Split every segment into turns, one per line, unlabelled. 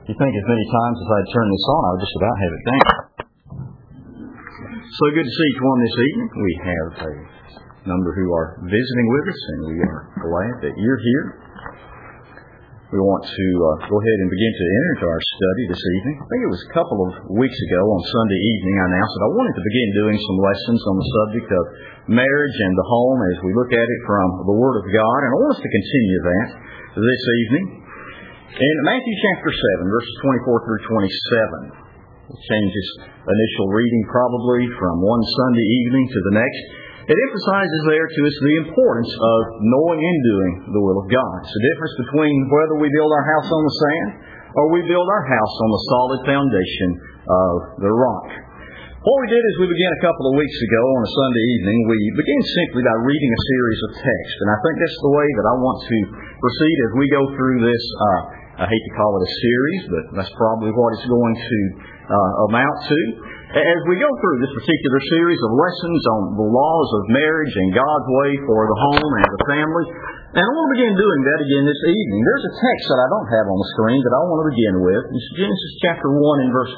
You think as many times as I turn this on, I'll just about have it down. So good to see each one this evening. We have a number who are visiting with us, and we are glad that you're here. We want to go ahead and begin to enter into our study this evening. I think it was a couple of weeks ago on Sunday evening I announced that I wanted to begin doing some lessons on the subject of marriage and the home as we look at it from the Word of God. And I want us to continue that this evening. In Matthew chapter 7, verses 24 through 27, we'll change this initial reading probably from one Sunday evening to the next. It emphasizes there to us the importance of knowing and doing the will of God. It's the difference between whether we build our house on the sand or we build our house on the solid foundation of the rock. What we did is we began a couple of weeks ago on a Sunday evening. We began simply by reading a series of texts. And I think that's the way that I want to proceed as we go through this. I hate to call it a series, but that's probably what it's going to amount to. As we go through this particular series of lessons on the laws of marriage and God's way for the home and the family, and I want to begin doing that again this evening. There's a text that I don't have on the screen that I want to begin with. It's Genesis chapter 1 and verse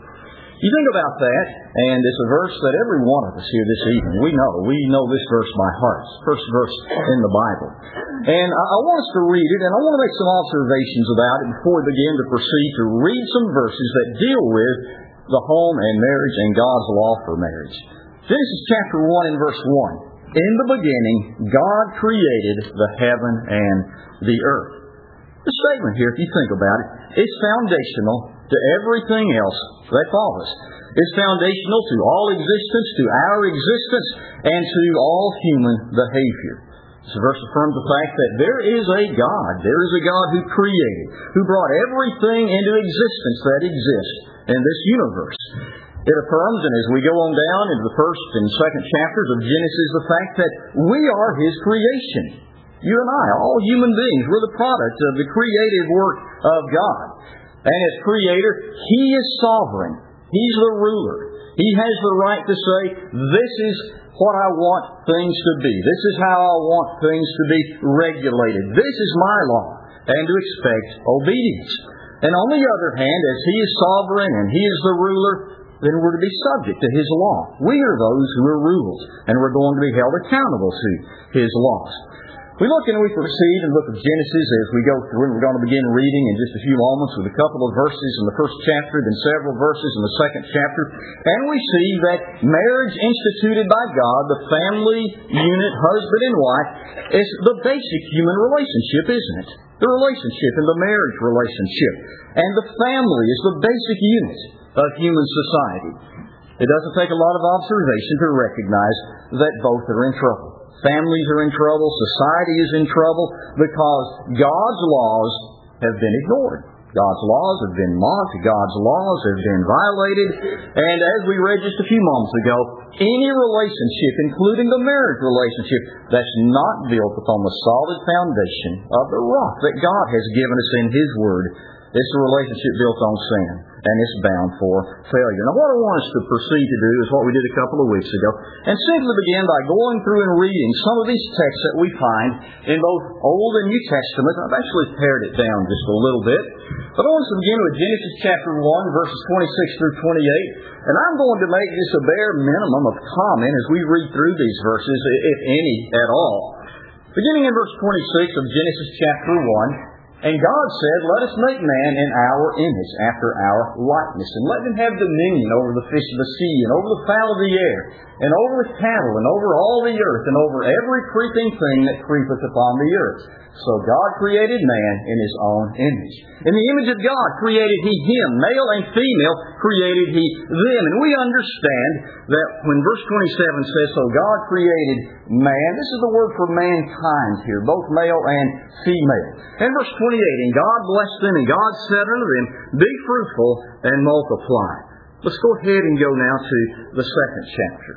1. You think about that, and it's a verse that every one of us here this evening, we know this verse by heart. It's the first verse in the Bible. And I want us to read it, and I want to make some observations about it before we begin to proceed to read some verses that deal with the home and marriage and God's law for marriage. Genesis chapter 1 and verse 1. In the beginning, God created the heaven and the earth. The statement here, if you think about it, is foundational to everything else that follows. It's foundational to all existence, to our existence, and to all human behavior. This verse affirms the fact that there is a God. There is a God who created, who brought everything into existence that exists in this universe. It affirms, and as we go on down into the first and second chapters of Genesis, the fact that we are His creation. You and I, all human beings, we're the product of the creative work of God. And as Creator, He is sovereign. He's the ruler. He has the right to say, this is what I want things to be. This is how I want things to be regulated. This is my law. And to expect obedience. And on the other hand, as He is sovereign and He is the ruler, then we're to be subject to His law. We are those who are ruled, and we're going to be held accountable to His laws. We look and we proceed in the book of Genesis as we go through. We're going to begin reading in just a few moments with a couple of verses in the first chapter, then several verses in the second chapter. And we see that marriage instituted by God, the family unit, husband and wife, is the basic human relationship, isn't it? The relationship and the marriage relationship. And the family is the basic unit of human society. It doesn't take a lot of observation to recognize that both are in trouble. Families are in trouble. Society is in trouble because God's laws have been ignored. God's laws have been mocked. God's laws have been violated. And as we read just a few moments ago, any relationship, including the marriage relationship, that's not built upon the solid foundation of the rock that God has given us in His Word, it's a relationship built on sin, and it's bound for failure. Now, what I want us to proceed to do is what we did a couple of weeks ago, and simply begin by going through and reading some of these texts that we find in both Old and New Testament. I've actually pared it down just a little bit, but I want us to begin with Genesis chapter 1, verses 26 through 28, and I'm going to make just a bare minimum of comment as we read through these verses, if any at all. Beginning in verse 26 of Genesis chapter 1, and God said, let us make man in our image, after our likeness, and let them have dominion over the fish of the sea, and over the fowl of the air, and over the cattle, and over all the earth, and over every creeping thing that creepeth upon the earth. So God created man in His own image. In the image of God created He him, male and female created He them. And we understand that when verse 27 says, so God created man, this is the word for mankind here, both male and female. And verse 28, and God blessed them, and God said unto them, be fruitful and multiply. Let's go ahead and go now to the second chapter.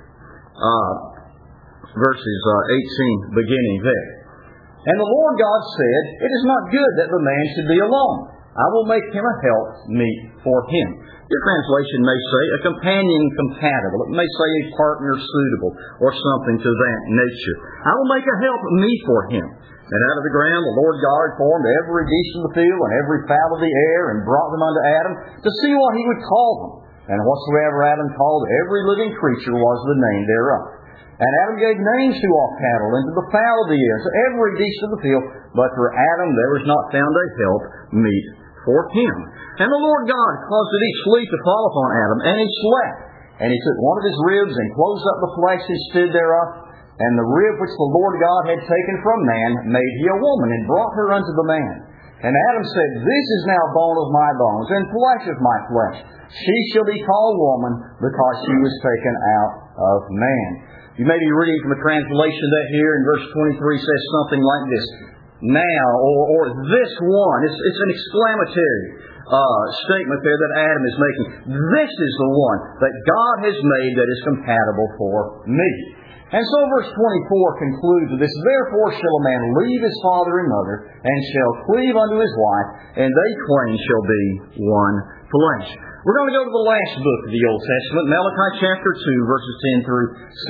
Verses 18 beginning there. And the Lord God said, it is not good that the man should be alone. I will make him a help meet for him. Your translation may say a companion compatible. It may say a partner suitable or something to that nature. I will make a help meet for him. And out of the ground the Lord God formed every beast of the field and every fowl of the air and brought them unto Adam to see what he would call them. And whatsoever Adam called every living creature was the name thereof. And Adam gave names to all cattle and to the fowl of the air, to every beast of the field. But for Adam there was not found a help meet for him. And the Lord God caused a deep sleep to fall upon Adam, and he slept. And he took one of his ribs and closed up the flesh and stood thereof. And the rib which the Lord God had taken from man made he a woman, and brought her unto the man. And Adam said, This is now bone of my bones, and flesh of my flesh. She shall be called woman, because she was taken out of man. You may be reading from a translation that here in verse 23 says something like this. Now, or this one. It's an exclamatory statement there that Adam is making. This is the one that God has made that is compatible for me. And so verse 24 concludes with this, Therefore shall a man leave his father and mother, and shall cleave unto his wife, and they twain shall be one flesh. We're going to go to the last book of the Old Testament, Malachi chapter 2, verses 10 through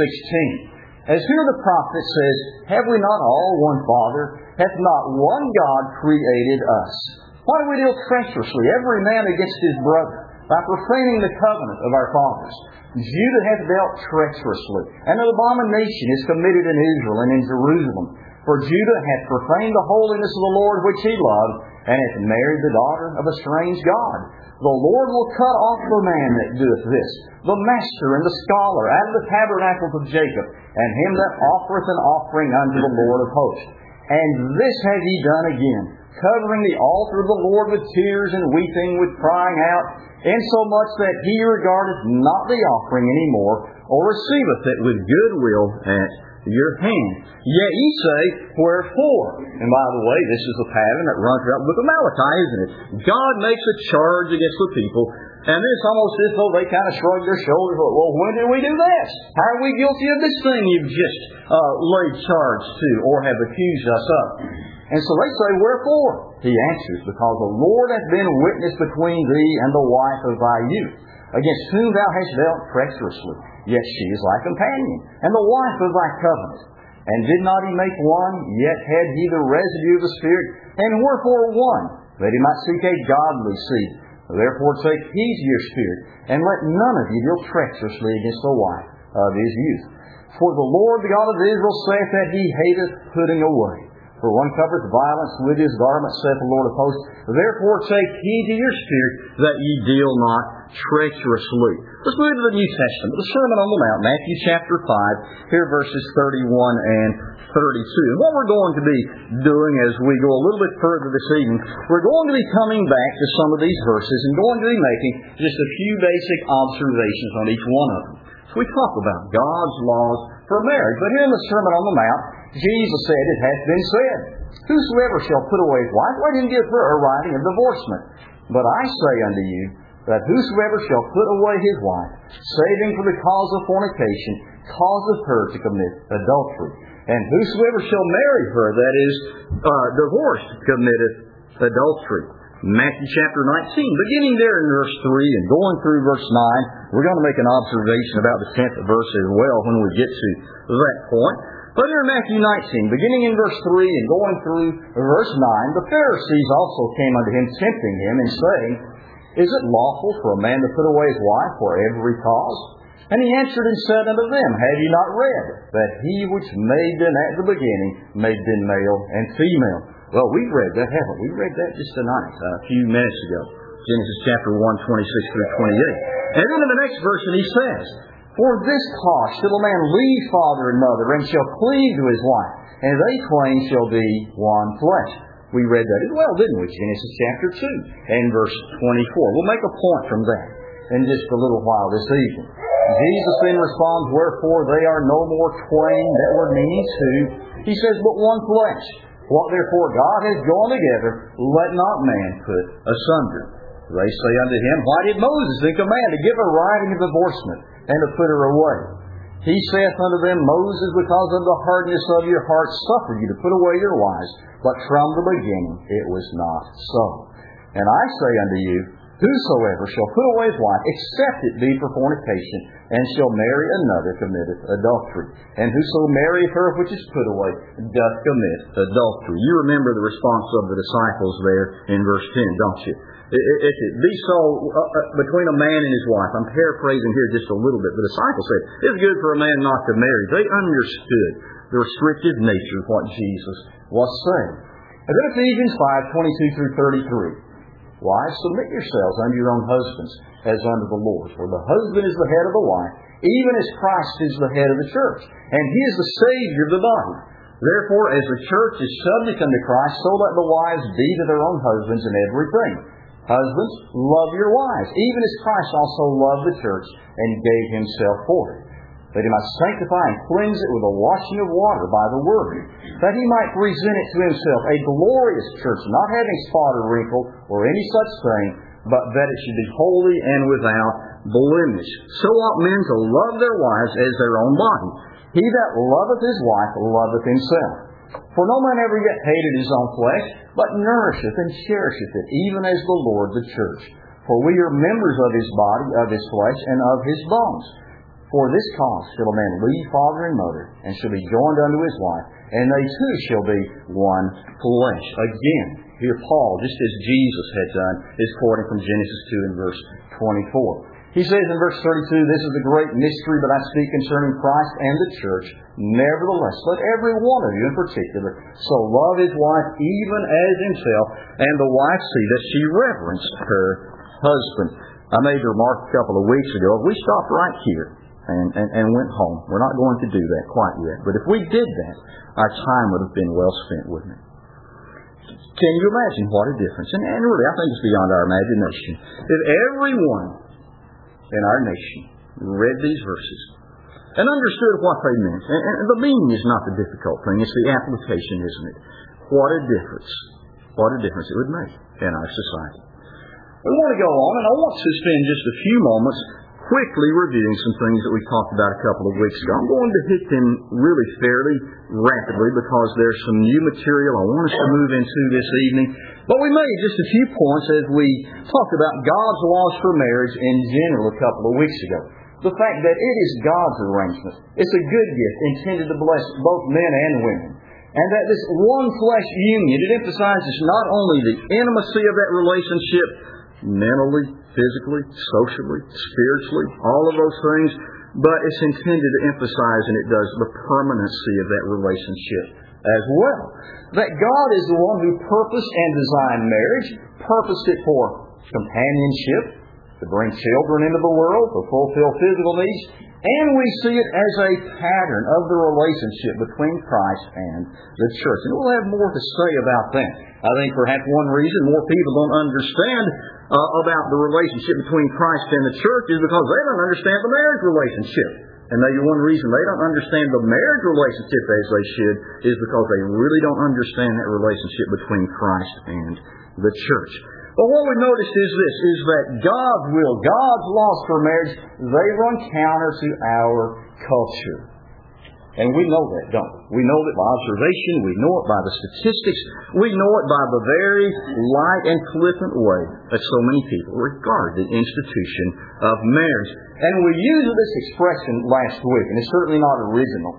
16. As here the prophet says, Have we not all one Father? Hath not one God created us? Why do we deal treacherously, every man against his brother, by profaning the covenant of our fathers? Judah hath dealt treacherously, and an abomination is committed in Israel and in Jerusalem. For Judah hath profaned the holiness of the Lord which he loved, and hath married the daughter of a strange god. The Lord will cut off the man that doeth this, the master and the scholar, out of the tabernacles of Jacob, and him that offereth an offering unto the Lord of hosts. And this hath he done again, covering the altar of the Lord with tears and weeping, with crying out, insomuch that he regardeth not the offering any more, or receiveth it with good will at your hand. Yet ye say, Wherefore? And by the way, this is the pattern that runs throughout the book of Malachi, isn't it? God makes a charge against the people, and then it's almost as though they kind of shrug their shoulders. Well, when did we do this? How are we guilty of this thing you've just laid charge to, or have accused us of? And so they say, Wherefore? He answers, Because the Lord hath been witness between thee and the wife of thy youth, against whom thou hast dealt treacherously. Yet she is thy companion, and the wife of thy covenant. And did not he make one, yet had he the residue of the Spirit? And wherefore one? That he might seek a godly seed. Therefore take heed to your spirit, and let none of you deal treacherously against the wife of his youth. For the Lord, the God of Israel, saith that he hateth putting away. For one covereth violence with his garment, saith the Lord of hosts. Therefore take heed to your spirit, that ye deal not treacherously. Let's move to the New Testament, the Sermon on the Mount, Matthew chapter 5, here verses 31 and 32. And what we're going to be doing as we go a little bit further this evening, we're going to be coming back to some of these verses and going to be making just a few basic observations on each one of them. So we talk about God's laws for marriage. But here in the Sermon on the Mount, Jesus said, It hath been said, Whosoever shall put away his wife, let him give her a writing of divorcement. But I say unto you, that whosoever shall put away his wife, saving for the cause of fornication, causeth her to commit adultery. And whosoever shall marry her, that is, divorced, committeth adultery. Matthew chapter 19, beginning there in verse 3 and going through verse 9, we're going to make an observation about the 10th verse as well when we get to that point. But here in Matthew 19, beginning in verse 3 and going through verse 9, the Pharisees also came unto him, tempting him, and saying, Is it lawful for a man to put away his wife for every cause? And he answered and said unto them, Have ye not read that he which made them at the beginning made them male and female? Well, we've read that, haven't we? We read that just tonight, a few minutes ago. Genesis chapter 1, 26 through 28. And then in the next verse he says, For this cause shall a man leave father and mother, and shall cleave to his wife, and they twain shall be one flesh. We read that as well, didn't we? Genesis chapter 2 and verse 24. We'll make a point from that in just a little while this evening. Jesus then responds, Wherefore they are no more twain, that word meaning two. He says, But one flesh. What therefore God has joined together, let not man put asunder. They say unto him, Why did Moses then command to give a writing of divorcement, and to put her away? He saith unto them, Moses, because of the hardness of your heart, suffered you to put away your wives, but from the beginning it was not so. And I say unto you, whosoever shall put away his wife, except it be for fornication, and shall marry another, committeth adultery. And whoso marrieth her which is put away, doth commit adultery. You remember the response of the disciples there in verse 10, don't you? If it be so between a man and his wife, I'm paraphrasing here just a little bit. The disciples said, it's good for a man not to marry. They understood the restrictive nature of what Jesus was saying. And then Ephesians 5:22 through 33. Wives, submit yourselves unto your own husbands, as unto the Lord. For the husband is the head of the wife, even as Christ is the head of the church. And He is the Savior of the body. Therefore, as the church is subject unto Christ, so let the wives be to their own husbands in everything. Husbands, love your wives, even as Christ also loved the church and gave Himself for it, that He might sanctify and cleanse it with the washing of water by the word, that He might present it to Himself a glorious church, not having spot or wrinkle or any such thing, but that it should be holy and without blemish. So ought men to love their wives as their own body. He that loveth his wife loveth himself. For no man ever yet hated his own flesh, but nourisheth and cherisheth it, even as the Lord the church. For we are members of His body, of His flesh, and of His bones. For this cause shall a man leave father and mother, and shall be joined unto his wife, and they two shall be one flesh. Again, here Paul, just as Jesus had done, is quoting from Genesis 2 and verse 24. He says in verse 32, this is a great mystery, but I speak concerning Christ and the church. Nevertheless, let every one of you in particular so love his wife even as himself, and the wife see that she reverence her husband. I made a remark a couple of weeks ago. We stopped right here and went home. We're not going to do that quite yet. But if we did that, our time would have been well spent, wouldn't it? Can you imagine what a difference? And really, I think it's beyond our imagination. If everyone in our nation read these verses and understood what they meant. And the meaning is not the difficult thing. It's the application, isn't it? What a difference. What a difference it would make in our society. We want to go on, and I want to spend just a few moments quickly reviewing some things that we talked about a couple of weeks ago. I'm going to hit them really fairly rapidly because there's some new material I want us to move into this evening. But we made just a few points as we talked about God's laws for marriage in general a couple of weeks ago. The fact that it is God's arrangement. It's a good gift intended to bless both men and women. And that this one flesh union, it emphasizes not only the intimacy of that relationship, mentally, physically, socially, spiritually, all of those things, but it's intended to emphasize, and it does, the permanency of that relationship as well. That God is the one who purposed and designed marriage, purposed it for companionship, to bring children into the world, to fulfill physical needs, and we see it as a pattern of the relationship between Christ and the church. And we'll have more to say about that. I think perhaps one reason more people don't understand about the relationship between Christ and the church is because they don't understand the marriage relationship. And maybe one reason they don't understand the marriage relationship as they should is because they really don't understand that relationship between Christ and the church. But what we noticed is this, is that God's will, God's laws for marriage, they run counter to our culture. And we know that, don't we? We know that by observation, we know it by the statistics, we know it by the very light and flippant way that so many people regard the institution of marriage. And we used this expression last week, and it's certainly not original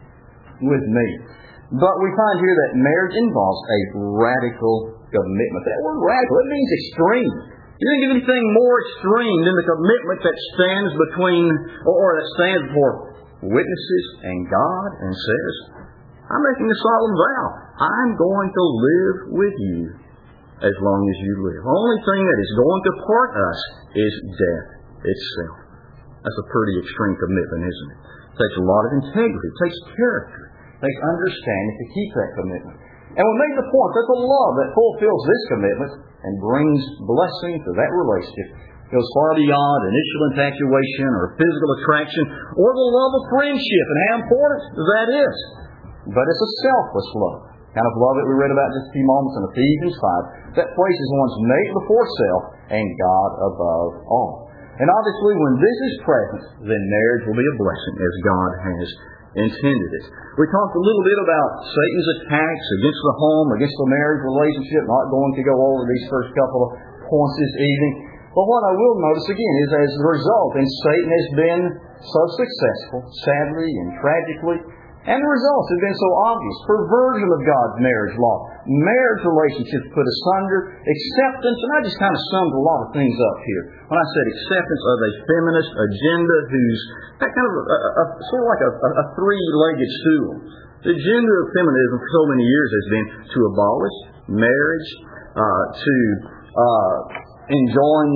with me. But we find here that marriage involves a radical commitment. That word radical, it means extreme. You think of anything more extreme than the commitment that stands between, or that stands before witnesses and God and says, I'm making a solemn vow. I'm going to live with you as long as you live. The only thing that is going to part us is death itself. That's a pretty extreme commitment, isn't it? It takes a lot of integrity. It takes character. It takes understanding to keep that commitment. And we made the point that the love that fulfills this commitment and brings blessing to that relationship goes far beyond initial infatuation or physical attraction or the love of friendship and how important that is. But it's a selfless love. Kind of love that we read about just a few moments in Ephesians 5 that places one's mate before self and God above all. And obviously when this is present, then marriage will be a blessing as God has intended it. We talked a little bit about Satan's attacks against the home, against the marriage relationship. Not going to go over these first couple of points this evening. But what I will notice again is as a result, and Satan has been so successful, sadly and tragically, and the results have been so obvious. Perversion of God's marriage law, marriage relationships put asunder, acceptance, and I just kind of summed a lot of things up here. When I said acceptance of a feminist agenda who's that kind of sort of like a three-legged stool. The agenda of feminism for so many years has been to abolish marriage, to enjoin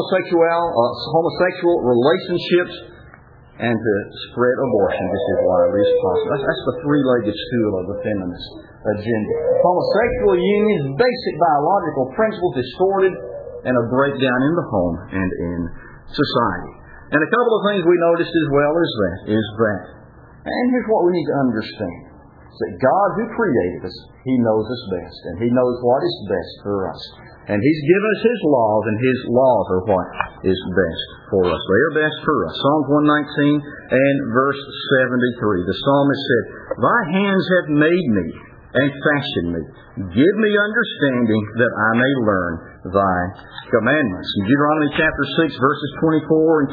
homosexual relationships, and to spread abortion just as widely as possible. That's the three-legged stool of the feminist agenda. Homosexual unions, basic biological principles distorted, and a breakdown in the home and in society. And a couple of things we noticed as well is that. And here's what we need to understand. Is that God who created us, He knows us best. And He knows what is best for us. And He's given us His laws, and His laws are what is best for us. They are best for us. Psalms 119 and verse 73. The psalmist said, Thy hands have made me and fashioned me. Give me understanding that I may learn Thy commandments. In Deuteronomy chapter 6, verses 24 and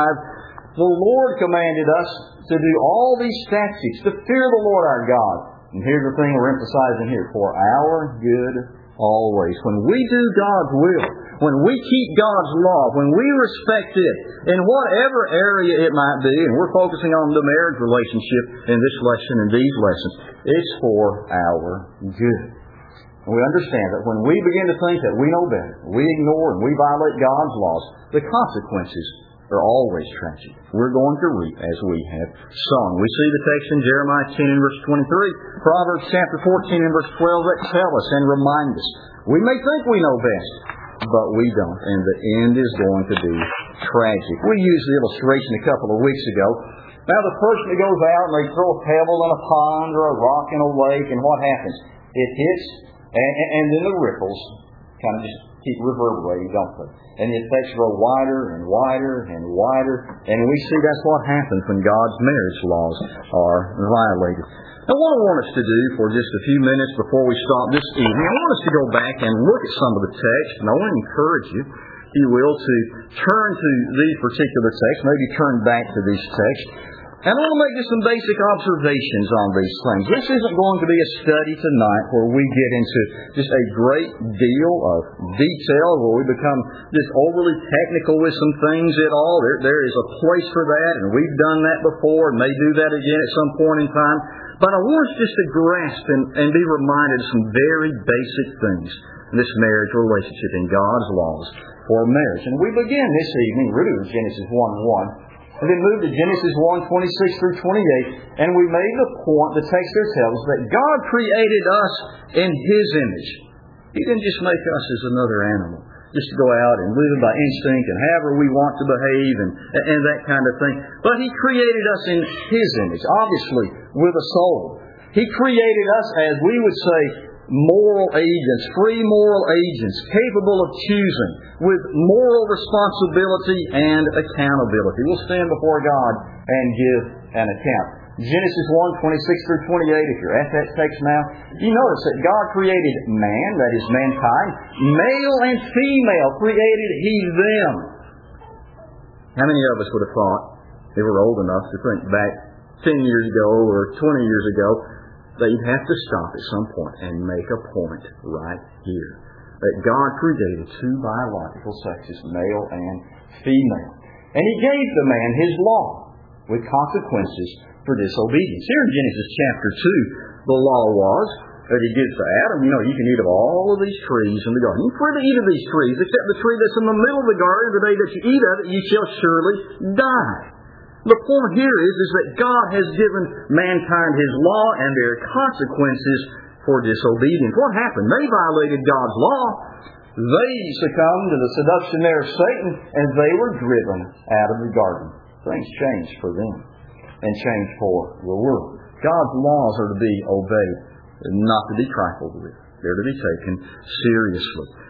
25, the Lord commanded us to do all these statutes, to fear the Lord our God. And here's the thing we're emphasizing here, for our good always. When we do God's will, when we keep God's law, when we respect it, in whatever area it might be, and we're focusing on the marriage relationship in this lesson and these lessons, it's for our good. And we understand that when we begin to think that we know better, we ignore and we violate God's laws, the consequences are always tragic. We're going to reap as we have sung. We see the text in Jeremiah 10 and verse 23, Proverbs chapter 14 and verse 12 that tell us and remind us. We may think we know best, but we don't, and the end is going to be tragic. We used the illustration a couple of weeks ago. Now the person that goes out and they throw a pebble in a pond or a rock in a lake, and what happens? It hits, and then the ripples kind of just keep reverberating, don't they? And the effects grow wider and wider and wider. And we see that's what happens when God's marriage laws are violated. Now what I want us to do for just a few minutes before we stop this evening, I want us to go back and look at some of the text. And I want to encourage you, if you will, to turn to these particular texts, maybe turn back to these texts. And I want to make just some basic observations on these things. This isn't going to be a study tonight where we get into just a great deal of detail, where we become just overly technical with some things at all. There is a place for that, and we've done that before and may do that again at some point in time. But I want us just to grasp and be reminded of some very basic things in this marriage relationship in God's laws for marriage. And we begin this evening, really with Genesis 1:1. And then move to Genesis 1:26 through 28, and we made the point, the text there tells us that God created us in His image. He didn't just make us as another animal, just to go out and live by instinct and however we want to behave and that kind of thing. But He created us in His image, obviously with a soul. He created us, as we would say, moral agents, free moral agents, capable of choosing, with moral responsibility and accountability. We'll stand before God and give an account. Genesis 1:26 through 28, if you're at that text now, you notice that God created man, that is mankind, male and female created He them. How many of us would have thought, if we were old enough to think back 10 years ago or 20 years ago, that you'd have to stop at some point and make a point right here. That God created two biological sexes, male and female. And He gave the man His law with consequences for disobedience. Here in Genesis chapter 2, the law was that He gives to Adam, you can eat of all of these trees in the garden. You can freely eat of these trees, except the tree that's in the middle of the garden. The day that you eat of it, you shall surely die. The point here is that God has given mankind His law, and there are consequences for disobedience. What happened? They violated God's law. They succumbed to the seduction there of Satan, and they were driven out of the garden. Things changed for them and changed for the world. God's laws are to be obeyed, not to be trifled with. They're to be taken seriously.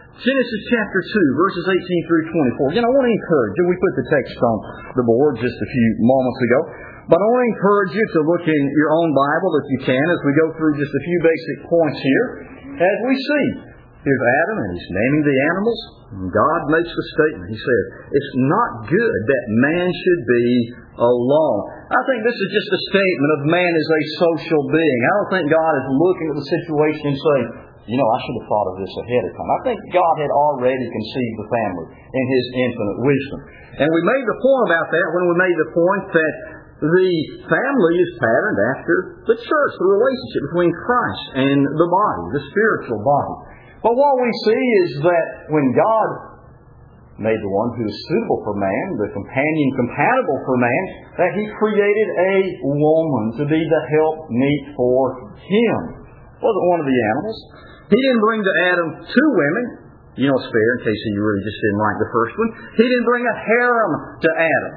Genesis chapter 2, verses 18 through 24. Again, I want to encourage you. We put the text on the board just a few moments ago. But I want to encourage you to look in your own Bible, if you can, as we go through just a few basic points here. As we see, here's Adam, and he's naming the animals. And God makes the statement. He says, it's not good that man should be alone. I think this is just a statement of man as a social being. I don't think God is looking at the situation and saying, I should have thought of this ahead of time. I think God had already conceived the family in His infinite wisdom. And we made the point about that when we made the point that the family is patterned after the church, the relationship between Christ and the body, the spiritual body. But what we see is that when God made the one who is suitable for man, the companion compatible for man, that He created a woman to be the helpmeet for him. Wasn't one of the animals. He didn't bring to Adam two women. Spare in case you really just didn't like the first one. He didn't bring a harem to Adam.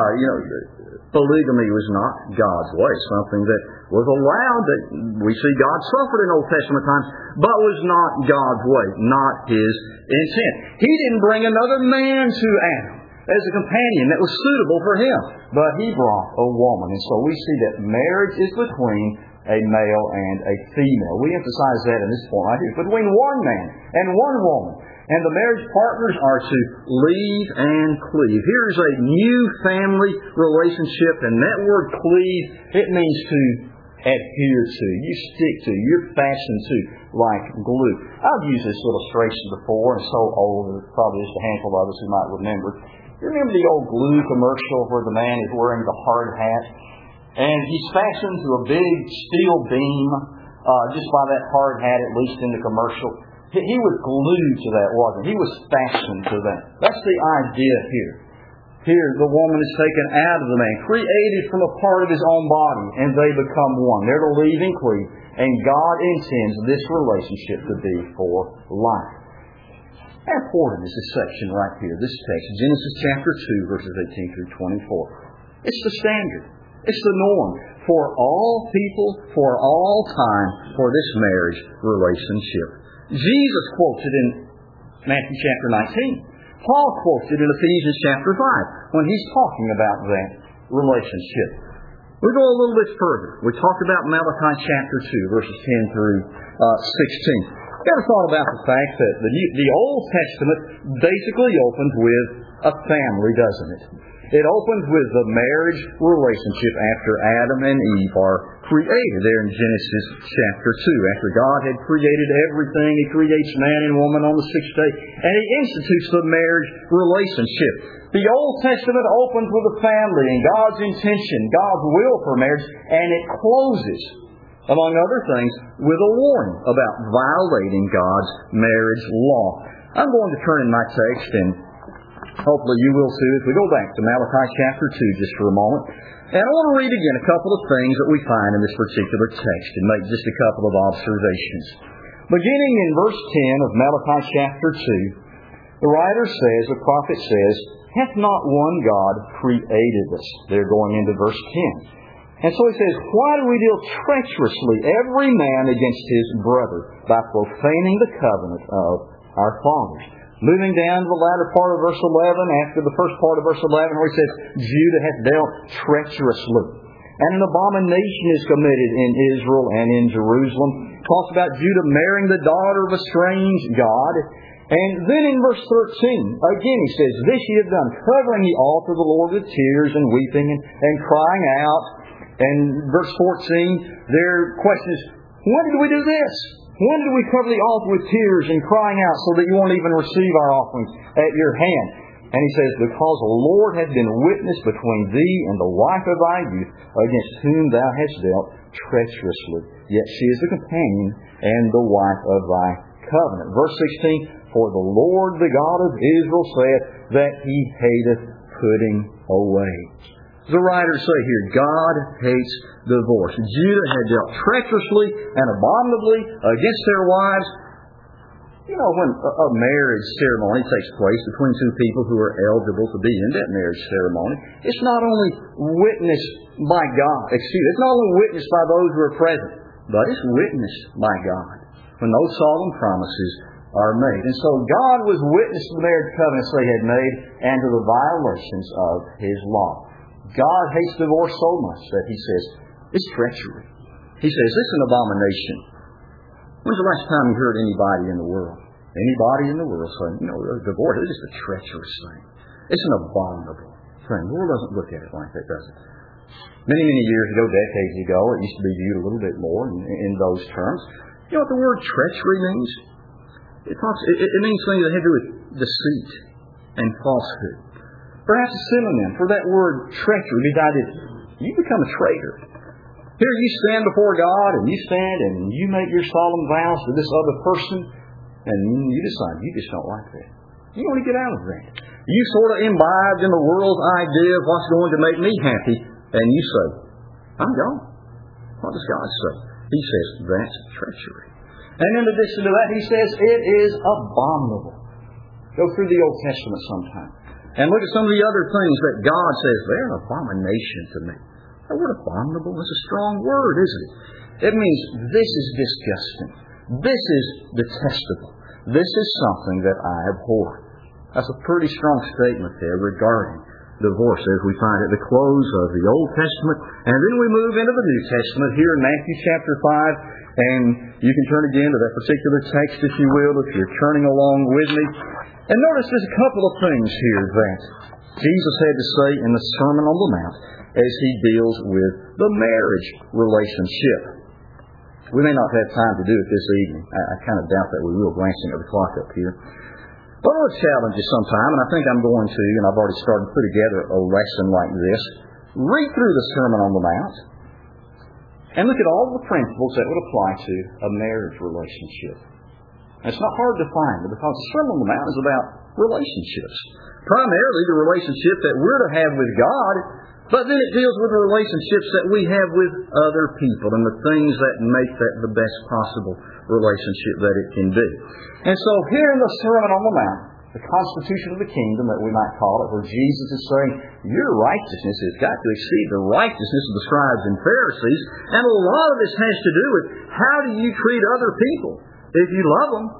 Polygamy was not God's way. Something that was allowed, that we see God suffered in Old Testament times, but was not God's way, not His intent. He didn't bring another man to Adam as a companion that was suitable for him, but He brought a woman. And so we see that marriage is between a male and a female. We emphasize that in this point right here. Between one man and one woman. And the marriage partners are to leave and cleave. Here is a new family relationship, and that word cleave, it means to adhere to. You stick to. You're fastened to like glue. I've used this illustration before, and so old, there's probably just a handful of us who might remember. You remember the old glue commercial where the man is wearing the hard hat? And he's fastened to a big steel beam just by that hard hat, at least in the commercial. He was glued to that, wasn't he? He was fastened to that. That's the idea here. Here, the woman is taken out of the man, created from a part of his own body, and they become one. They're to leave and cleave, and God intends this relationship to be for life. How important is this section right here, this text, Genesis chapter 2, verses 18 through 24. It's the standard. It's the norm for all people, for all time, for this marriage relationship. Jesus quotes it in Matthew chapter 19. Paul quotes it in Ephesians chapter 5 when he's talking about that relationship. We go a little bit further. We talked about Malachi chapter 2, verses 10 through 16. You ever thought about the fact that the Old Testament basically opens with a family, doesn't it? It opens with the marriage relationship after Adam and Eve are created there in Genesis chapter 2. After God had created everything, He creates man and woman on the sixth day, and He institutes the marriage relationship. The Old Testament opens with a family and God's intention, God's will for marriage, and it closes, among other things, with a warning about violating God's marriage law. I'm going to turn in my text, and hopefully you will too, as we go back to Malachi chapter 2 just for a moment. And I want to read again a couple of things that we find in this particular text and make just a couple of observations. Beginning in verse 10 of Malachi chapter 2, the writer says, the prophet says, "Hath not one God created us?" They're going into verse 10. And so he says, "Why do we deal treacherously every man against his brother by profaning the covenant of our fathers?" Moving down to the latter part of verse 11, after the first part of verse 11, where he says, "Judah hath dealt treacherously, and an abomination is committed in Israel and in Jerusalem." Talks about Judah marrying the daughter of a strange god. And then in verse 13, again he says, "This ye have done, covering the altar of the Lord with tears and weeping and crying out." And verse 14, their question is, when did we do this? When did we cover the altar with tears and crying out so that you won't even receive our offerings at your hand? And he says, "Because the Lord hath been witness between thee and the wife of thy youth, against whom thou hast dealt treacherously. Yet she is the companion and the wife of thy covenant." Verse 16, "For the Lord, the God of Israel, saith that He hateth putting away." The writers say here, God hates divorce. Judah had dealt treacherously and abominably against their wives. You know, when a marriage ceremony takes place between two people who are eligible to be in that marriage ceremony, it's not only witnessed by God, it's not only witnessed by those who are present, but it's witnessed by God. When those solemn promises are made. And so God was witness to the marriage covenants they had made and to the violations of His law. God hates divorce so much that He says, it's treachery. He says, it's an abomination. When's the last time you heard anybody in the world saying, divorce is just a treacherous thing. It's an abominable thing. The world doesn't look at it like that, does it? Many, many years ago, decades ago, it used to be viewed a little bit more in those terms. You know what the word treachery means? It means things that have to do with deceit and falsehood. Perhaps a synonym for that word treachery is that you become a traitor. Here you stand before God and you make your solemn vows to this other person, and you decide you just don't like that. You want to get out of that. You sort of imbibed in the world's idea of what's going to make me happy, and you say, I'm gone. What does God say? He says, that's treachery. And in addition to that, He says, it is abominable. Go through the Old Testament sometime and look at some of the other things that God says, they're an abomination to me. That word abominable is a strong word, isn't it? It means this is disgusting. This is detestable. This is something that I abhor. That's a pretty strong statement there regarding divorce as we find at the close of the Old Testament. And then we move into the New Testament here in Matthew chapter 5. And you can turn again to that particular text, if you will, if you're turning along with me. And notice there's a couple of things here that Jesus had to say in the Sermon on the Mount as He deals with the marriage relationship. We may not have time to do it this evening. I kind of doubt that we will, glancing at the clock up here. But I will challenge you sometime, and I think I'm going to, and I've already started to put together a lesson like this. Read through the Sermon on the Mount and look at all the principles that would apply to a marriage relationship. And it's not hard to find, because the Sermon on the Mount is about relationships. Primarily the relationship that we're to have with God, but then it deals with the relationships that we have with other people and the things that make that the best possible relationship that it can be. And so here in the Sermon on the Mount, the constitution of the kingdom that we might call it, where Jesus is saying, your righteousness has got to exceed the righteousness of the scribes and Pharisees. And a lot of this has to do with how do you treat other people if you love them.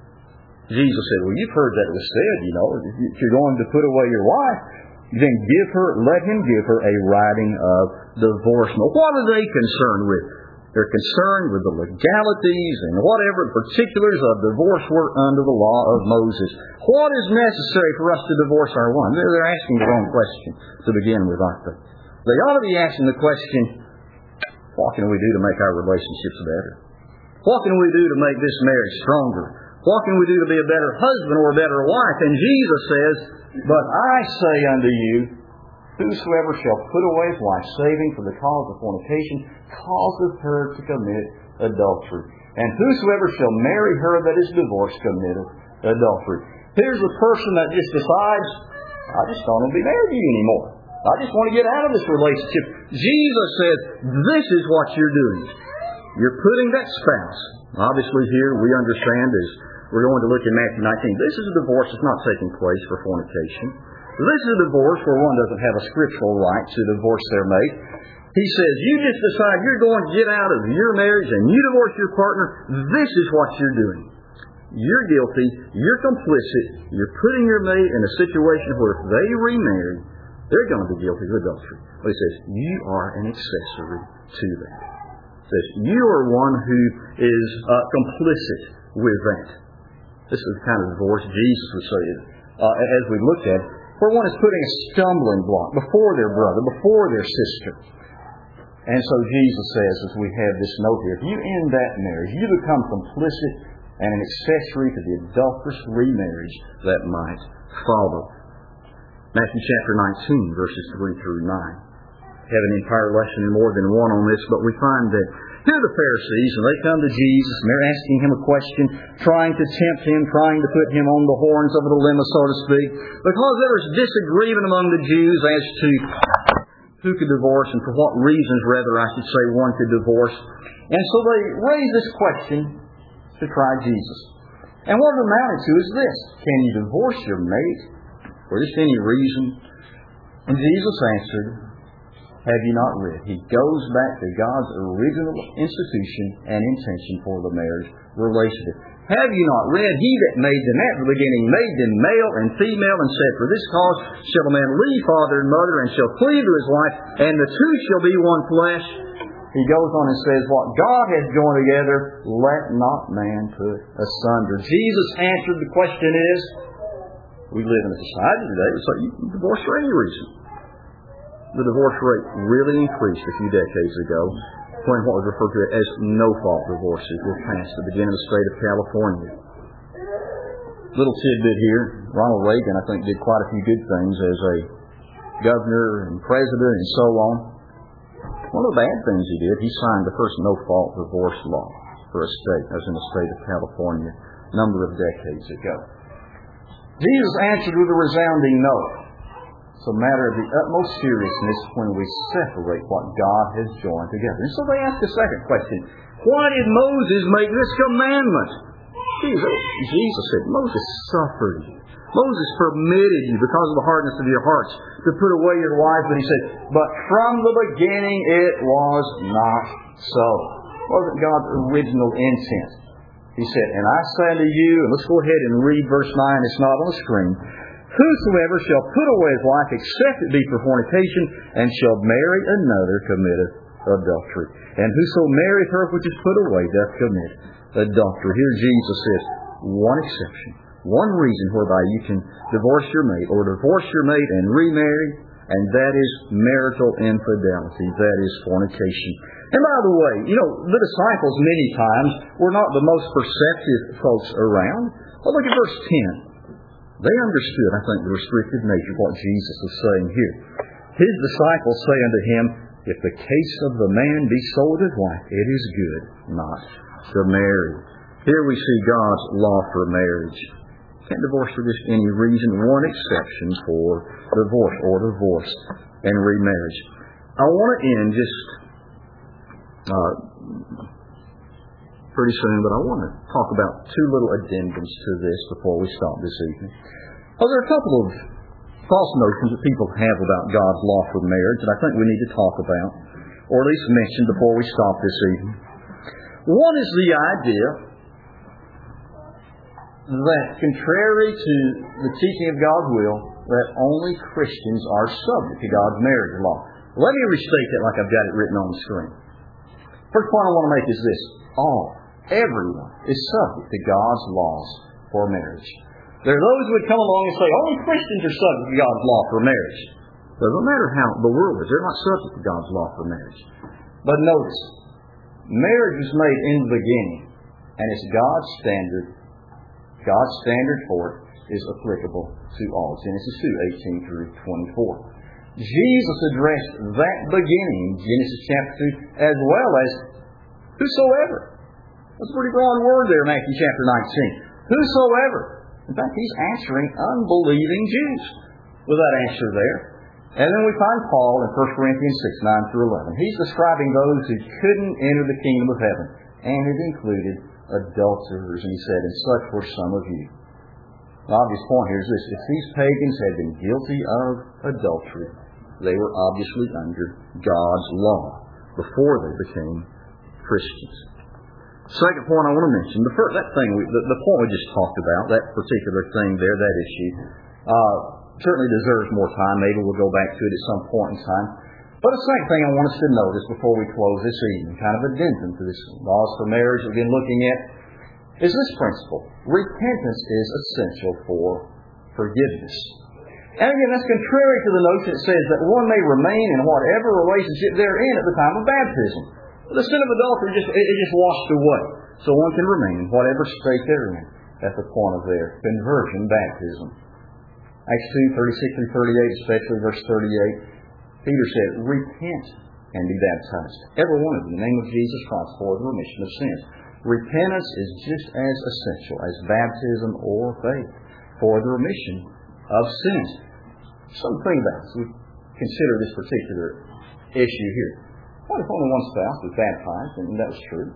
Jesus said, well, you've heard that it was said, if you're going to put away your wife, then let him give her a writing of divorce. Now, what are they concerned with? They're concerned with the legalities and whatever particulars of divorce were under the law of Moses. What is necessary for us to divorce our one? They're asking the wrong question to begin with, aren't they? They ought to be asking the question, what can we do to make our relationships better? What can we do to make this marriage stronger? What can we do to be a better husband or a better wife? And Jesus says, but I say unto you, whosoever shall put away his wife, saving for the cause of fornication, causeth her to commit adultery. And whosoever shall marry her that is divorced committeth adultery. Here's a person that just decides, I just don't want to be married to you anymore. I just want to get out of this relationship. Jesus says, this is what you're doing. You're putting that spouse. Obviously here we understand as we're going to look in Matthew 19, this is a divorce that's not taking place for fornication. This is a divorce where one doesn't have a scriptural right to divorce their mate. He says, you just decide you're going to get out of your marriage and you divorce your partner. This is what you're doing. You're guilty. You're complicit. You're putting your mate in a situation where if they remarry, they're going to be guilty of adultery. But he says, you are an accessory to that. He says, you are one who is complicit with that. This is the kind of divorce Jesus would say, as we look at it, where one is putting a stumbling block before their brother, before their sister. And so Jesus says, as we have this note here, if you end that marriage, you become complicit and an accessory to the adulterous remarriage that might follow. Matthew chapter 19, verses 3 through 9. We have an entire lesson and more than one on this, but we find that here are the Pharisees, and they come to Jesus, and they're asking him a question, trying to tempt him, trying to put him on the horns of the dilemma, so to speak, because there was disagreement among the Jews as to who could divorce and for what reasons, rather, I should say, one could divorce. And so they raise this question to try Jesus. And what it amounted to is this: can you divorce your mate for just any reason? And Jesus answered, have you not read? He goes back to God's original institution and intention for the marriage relationship. Have you not read, He that made them at the beginning made them male and female, and said, For this cause shall a man leave father and mother, and shall cleave to his wife, and the two shall be one flesh. He goes on and says, What God has joined together, let not man put asunder. Jesus answered the question is, we live in a society today, so you can divorce for any reason. The divorce rate really increased a few decades ago, when what was referred to as no-fault divorces were passed to begin in the state of California. Little tidbit here, Ronald Reagan, I think, did quite a few good things as a governor and president and so on. One of the bad things he did, he signed the first no-fault divorce law for a state, as in the state of California, a number of decades ago. Jesus answered with a resounding no. It's a matter of the utmost seriousness when we separate what God has joined together. And so they asked the second question, why did Moses make this commandment? Jesus said, Moses suffered you. Moses permitted you, because of the hardness of your hearts, to put away your wife. But he said, but from the beginning it was not so. It wasn't God's original intent. He said, and I say unto you, and let's go ahead and read verse 9, it's not on the screen. Whosoever shall put away his wife, except it be for fornication, and shall marry another, committeth adultery. And whoso marrieth her which is put away, doth commit adultery. Here Jesus says, one exception, one reason whereby you can divorce your mate, or divorce your mate and remarry, and that is marital infidelity. That is fornication. And by the way, the disciples many times were not the most perceptive folks around. Well, look at verse 10. They understood, I think, the restricted nature of what Jesus is saying here. His disciples say unto him, if the case of the man be so with his wife, it is good not to marry. Here we see God's law for marriage. Can't divorce for just any reason. One exception for divorce or divorce and remarriage. I want to end just pretty soon, but I want to talk about two little addendums to this before we stop this evening. Well, there are a couple of false notions that people have about God's law for marriage that I think we need to talk about, or at least mention before we stop this evening. One is the idea that, contrary to the teaching of God's will, that only Christians are subject to God's marriage law. Let me restate that like I've got it written on the screen. First point I want to make is this. Everyone is subject to God's laws for marriage. There are those who would come along and say, only Christians are subject to God's law for marriage. Doesn't matter how the world is, they're not subject to God's law for marriage. But notice, marriage was made in the beginning, and it's God's standard. God's standard for it is applicable to all. Genesis 2:18 through 24. Jesus addressed that beginning in Genesis chapter 2 as well as whosoever. That's a pretty broad word there in Matthew chapter 19. Whosoever. In fact, He's answering unbelieving Jews with that answer there. And then we find Paul in 1 Corinthians 6:9 through 11. He's describing those who couldn't enter the kingdom of heaven. And it included adulterers. And he said, and such were some of you. The obvious point here is this. If these pagans had been guilty of adultery, they were obviously under God's law before they became Christians. Second point I want to mention, the point we just talked about, that particular thing there, that issue, certainly deserves more time. Maybe we'll go back to it at some point in time. But the second thing I want us to notice before we close this evening, kind of addendum to this laws for marriage we've been looking at, is this principle. Repentance is essential for forgiveness. And again, that's contrary to the notion that says that one may remain in whatever relationship they're in at the time of baptism. The sin of adultery is just washed away. So one can remain in whatever state they're in at the point of their conversion, baptism. Acts 2:36 through 38, especially verse 38, Peter said, repent and be baptized, every one of you, in the name of Jesus Christ, for the remission of sins. Repentance is just as essential as baptism or faith for the remission of sins. Something think about as we consider this particular issue here. What if only one spouse was baptized and that was true?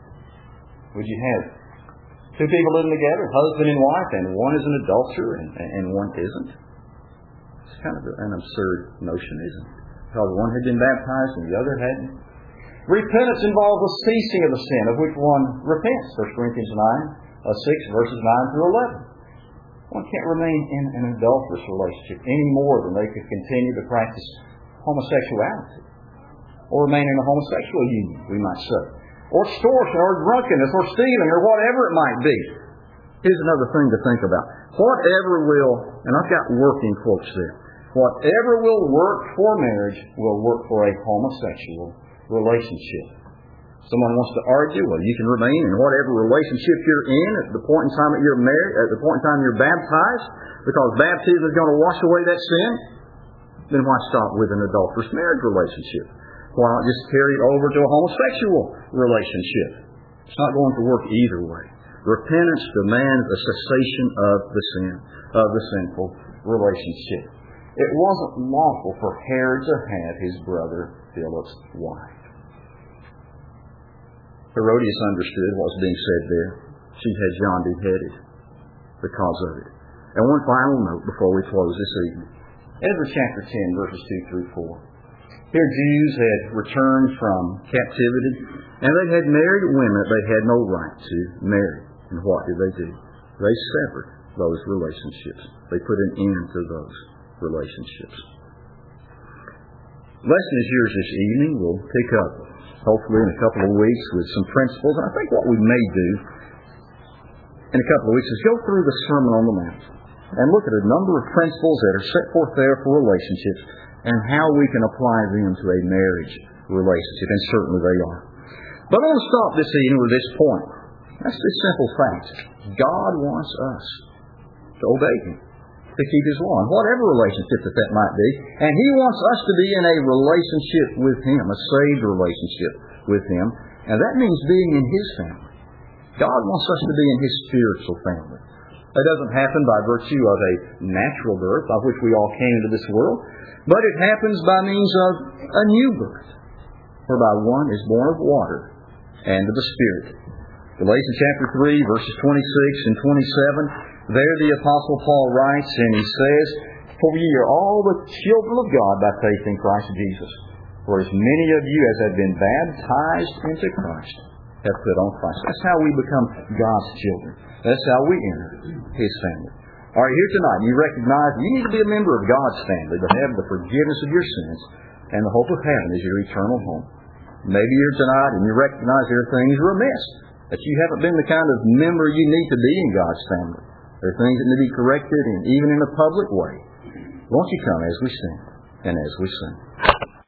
Would you have two people living together, husband and wife, and one is an adulterer and one isn't? It's kind of an absurd notion, isn't it? Because one had been baptized and the other hadn't. Repentance involves the ceasing of the sin of which one repents. 1 Corinthians 9:11 6, verses 9 through 11. One can't remain in an adulterous relationship any more than they could continue to practice homosexuality, or remain in a homosexual union, we might say, or extortion, or drunkenness, or stealing, or whatever it might be. Here's another thing to think about. Whatever will, and I've got working quotes there, whatever will work for marriage will work for a homosexual relationship. Someone wants to argue, well, you can remain in whatever relationship you're in at the point in time that you're married, at the point in time you're baptized, because baptism is going to wash away that sin. Then why stop with an adulterous marriage relationship? Why not just carry it over to a homosexual relationship? It's not going to work either way. Repentance demands a cessation of the sin, of the sinful relationship. It wasn't lawful for Herod to have his brother Philip's wife. Herodias understood what was being said there. She had John beheaded because of it. And one final note before we close this evening. Ezra chapter 10, verses 2 through 4. Here Jews had returned from captivity, and they had married women that they had no right to marry. And what did they do? They severed those relationships. They put an end to those relationships. The lesson is yours this evening. We'll pick up, hopefully in a couple of weeks, with some principles. And I think what we may do in a couple of weeks is go through the Sermon on the Mount and look at a number of principles that are set forth there for relationships and how we can apply them to a marriage relationship. And certainly they are. But I want to stop this evening with this point. That's the simple fact. God wants us to obey Him, to keep His law, in whatever relationship that might be. And He wants us to be in a relationship with Him, a saved relationship with Him. And that means being in His family. God wants us to be in His spiritual family. That doesn't happen by virtue of a natural birth, by which we all came into this world, but it happens by means of a new birth, whereby one is born of water and of the Spirit. Galatians chapter 3, verses 26 and 27, there the Apostle Paul writes, and he says, "For ye are all the children of God by faith in Christ Jesus. For as many of you as have been baptized into Christ have put on Christ." That's how we become God's children. That's how we enter His family. All right, here tonight, you recognize you need to be a member of God's family to have the forgiveness of your sins and the hope of heaven as your eternal home. Maybe you're tonight and you recognize there are things you're amiss, that you haven't been the kind of member you need to be in God's family. There are things that need to be corrected, and even in a public way. Won't you come as we sing and as we sing?